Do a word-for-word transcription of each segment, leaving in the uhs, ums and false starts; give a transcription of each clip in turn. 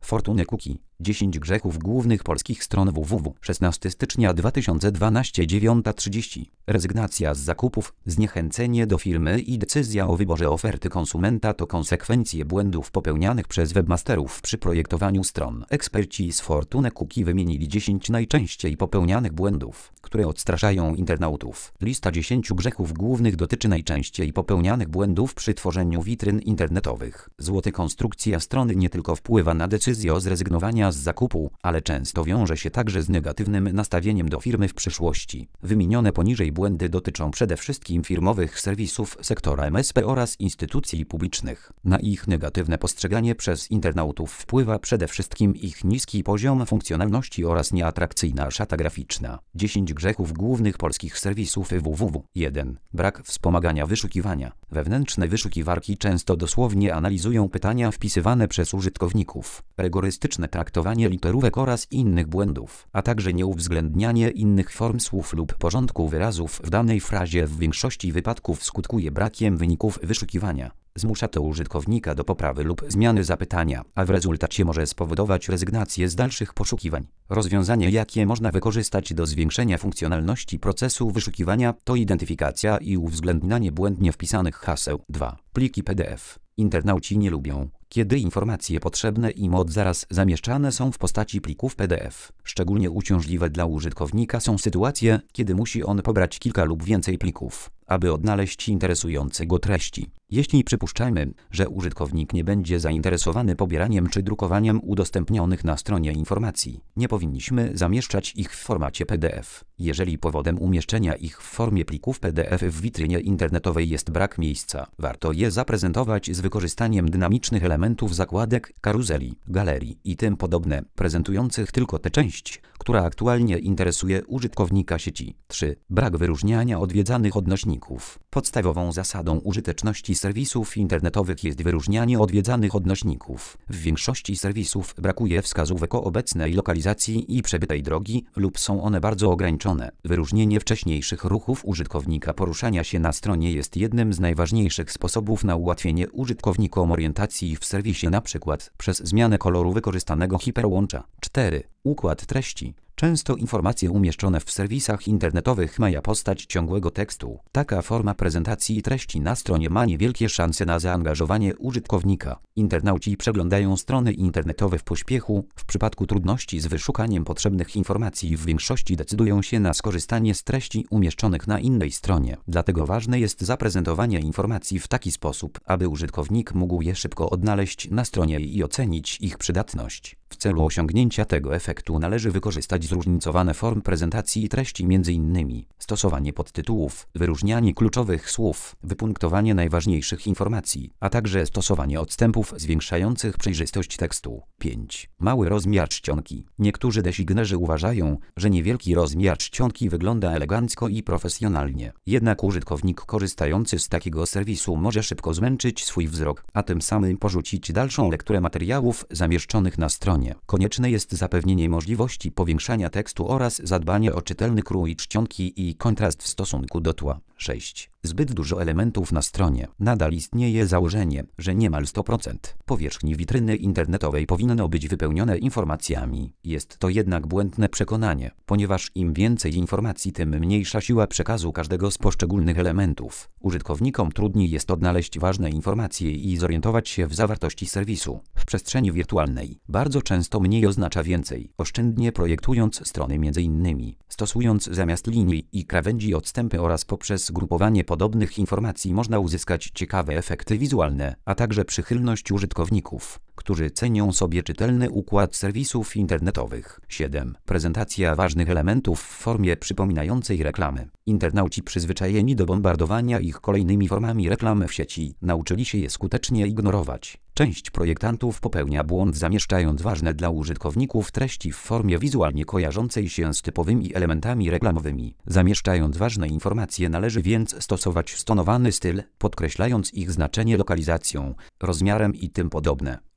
Fortune Cookie. dziesięć grzechów głównych polskich stron www. szesnastego stycznia dwa tysiące dwunastego, dziewiąta trzydzieści. Rezygnacja z zakupów, zniechęcenie do firmy i decyzja o wyborze oferty konsumenta to konsekwencje błędów popełnianych przez webmasterów przy projektowaniu stron. Eksperci z Fortune Cookie wymienili dziesięć najczęściej popełnianych błędów, które odstraszają internautów. Lista dziesięciu grzechów głównych dotyczy najczęściej popełnianych błędów przy tworzeniu witryn internetowych. Złoty konstrukcja strony nie tylko wpływa na decyzję o zrezygnowaniu z zakupu, ale często wiąże się także z negatywnym nastawieniem do firmy w przyszłości. Wymienione poniżej błędy dotyczą przede wszystkim firmowych serwisów sektora M S P oraz instytucji publicznych. Na ich negatywne postrzeganie przez internautów wpływa przede wszystkim ich niski poziom funkcjonalności oraz nieatrakcyjna szata graficzna. dziesięć grzechów głównych polskich serwisów www. jeden. Brak wspomagania wyszukiwania. Wewnętrzne wyszukiwarki często dosłownie analizują pytania wpisywane przez użytkowników. Rygorystyczne traktowanie literówek oraz innych błędów, a także nieuwzględnianie innych form słów lub porządku wyrazów w danej frazie w większości wypadków skutkuje brakiem wyników wyszukiwania. Zmusza to użytkownika do poprawy lub zmiany zapytania, a w rezultacie może spowodować rezygnację z dalszych poszukiwań. Rozwiązanie, jakie można wykorzystać do zwiększenia funkcjonalności procesu wyszukiwania, to identyfikacja i uwzględnianie błędnie wpisanych haseł. dwa. Pliki P D F. Internauci nie lubią, kiedy informacje potrzebne im od zaraz zamieszczane są w postaci plików P D F. Szczególnie uciążliwe dla użytkownika są sytuacje, kiedy musi on pobrać kilka lub więcej plików, aby odnaleźć interesujące go treści. Jeśli przypuszczamy, że użytkownik nie będzie zainteresowany pobieraniem czy drukowaniem udostępnionych na stronie informacji, nie powinniśmy zamieszczać ich w formacie P D F. Jeżeli powodem umieszczenia ich w formie plików P D F w witrynie internetowej jest brak miejsca, warto je zaprezentować z wykorzystaniem dynamicznych elementów zakładek, karuzeli, galerii i tym podobne, prezentujących tylko tę część, która aktualnie interesuje użytkownika sieci. trzy. Brak wyróżniania odwiedzanych odnośników. Podstawową zasadą użyteczności serwisów internetowych jest wyróżnianie odwiedzanych odnośników. W większości serwisów brakuje wskazówek o obecnej lokalizacji i przebytej drogi lub są one bardzo ograniczone. Wyróżnienie wcześniejszych ruchów użytkownika poruszania się na stronie jest jednym z najważniejszych sposobów na ułatwienie użytkownikom orientacji w serwisie, np. przez zmianę koloru wykorzystanego hiperłącza. cztery. Układ treści. Często informacje umieszczone w serwisach internetowych mają postać ciągłego tekstu. Taka forma prezentacji treści na stronie ma niewielkie szanse na zaangażowanie użytkownika. Internauci przeglądają strony internetowe w pośpiechu. W przypadku trudności z wyszukaniem potrzebnych informacji w większości decydują się na skorzystanie z treści umieszczonych na innej stronie. Dlatego ważne jest zaprezentowanie informacji w taki sposób, aby użytkownik mógł je szybko odnaleźć na stronie i ocenić ich przydatność. W celu osiągnięcia tego efektu należy wykorzystać zróżnicowane formy prezentacji treści, m.in. stosowanie podtytułów, wyróżnianie kluczowych słów, wypunktowanie najważniejszych informacji, a także stosowanie odstępów zwiększających przejrzystość tekstu. pięć. Mały rozmiar czcionki. Niektórzy designerzy uważają, że niewielki rozmiar czcionki wygląda elegancko i profesjonalnie. Jednak użytkownik korzystający z takiego serwisu może szybko zmęczyć swój wzrok, a tym samym porzucić dalszą lekturę materiałów zamieszczonych na stronie. Konieczne jest zapewnienie możliwości powiększania tekstu oraz zadbanie o czytelny krój czcionki i kontrast w stosunku do tła. sześć. Zbyt dużo elementów na stronie. Nadal istnieje założenie, że niemal sto procent powierzchni witryny internetowej powinno być wypełnione informacjami. Jest to jednak błędne przekonanie, ponieważ im więcej informacji, tym mniejsza siła przekazu każdego z poszczególnych elementów. Użytkownikom trudniej jest odnaleźć ważne informacje i zorientować się w zawartości serwisu. W przestrzeni wirtualnej bardzo często mniej oznacza więcej. Oszczędnie projektując strony, m.in. stosując zamiast linii i krawędzi odstępy oraz poprzez grupowanie podobnych informacji, można uzyskać ciekawe efekty wizualne, a także przychylność użytkowników, którzy cenią sobie czytelny układ serwisów internetowych. siedem. Prezentacja ważnych elementów w formie przypominającej reklamy. Internauci przyzwyczajeni do bombardowania ich kolejnymi formami reklamy w sieci nauczyli się je skutecznie ignorować. Część projektantów popełnia błąd, zamieszczając ważne dla użytkowników treści w formie wizualnie kojarzącej się z typowymi elementami reklamowymi. Zamieszczając ważne informacje, należy więc stosować stonowany styl, podkreślając ich znaczenie lokalizacją, rozmiarem i tym podobne.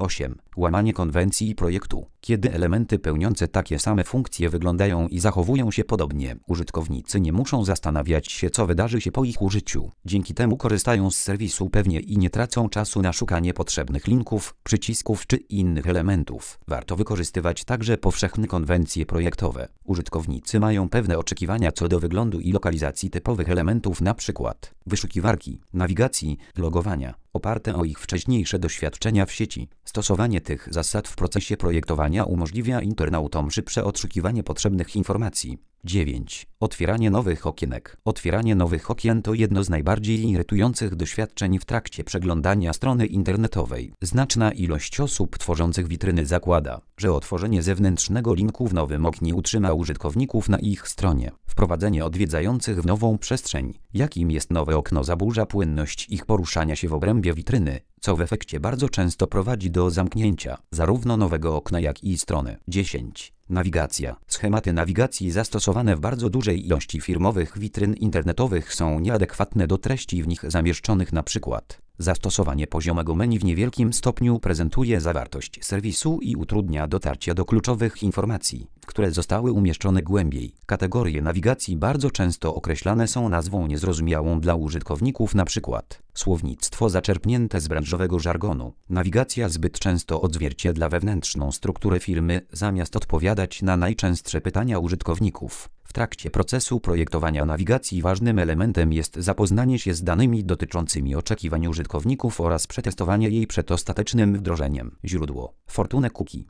osiem. Łamanie konwencji projektu. Kiedy elementy pełniące takie same funkcje wyglądają i zachowują się podobnie, użytkownicy nie muszą zastanawiać się, co wydarzy się po ich użyciu. Dzięki temu korzystają z serwisu pewnie i nie tracą czasu na szukanie potrzebnych linków, przycisków czy innych elementów. Warto wykorzystywać także powszechne konwencje projektowe. Użytkownicy mają pewne oczekiwania co do wyglądu i lokalizacji typowych elementów, np. wyszukiwarki, nawigacji, logowania, oparte o ich wcześniejsze doświadczenia w sieci. Stosowanie tych zasad w procesie projektowania umożliwia internautom szybsze odszukiwanie potrzebnych informacji. dziewięć. Otwieranie nowych okienek. Otwieranie nowych okien to jedno z najbardziej irytujących doświadczeń w trakcie przeglądania strony internetowej. Znaczna ilość osób tworzących witryny zakłada, że otworzenie zewnętrznego linku w nowym oknie utrzyma użytkowników na ich stronie. Wprowadzenie odwiedzających w nową przestrzeń, jakim jest nowe okno, zaburza płynność ich poruszania się w obrębie witryny, co w efekcie bardzo często prowadzi do zamknięcia zarówno nowego okna, jak i strony. dziesięć. Nawigacja. Schematy nawigacji zastosowane w bardzo dużej ilości firmowych witryn internetowych są nieadekwatne do treści w nich zamieszczonych, np. Zastosowanie poziomego menu w niewielkim stopniu prezentuje zawartość serwisu i utrudnia dotarcie do kluczowych informacji, które zostały umieszczone głębiej. Kategorie nawigacji bardzo często określane są nazwą niezrozumiałą dla użytkowników, np. słownictwo zaczerpnięte z branżowego żargonu. Nawigacja zbyt często odzwierciedla wewnętrzną strukturę firmy, zamiast odpowiadać na najczęstsze pytania użytkowników. W trakcie procesu projektowania nawigacji ważnym elementem jest zapoznanie się z danymi dotyczącymi oczekiwań użytkowników oraz przetestowanie jej przed ostatecznym wdrożeniem. Źródło: Fortune Cookie.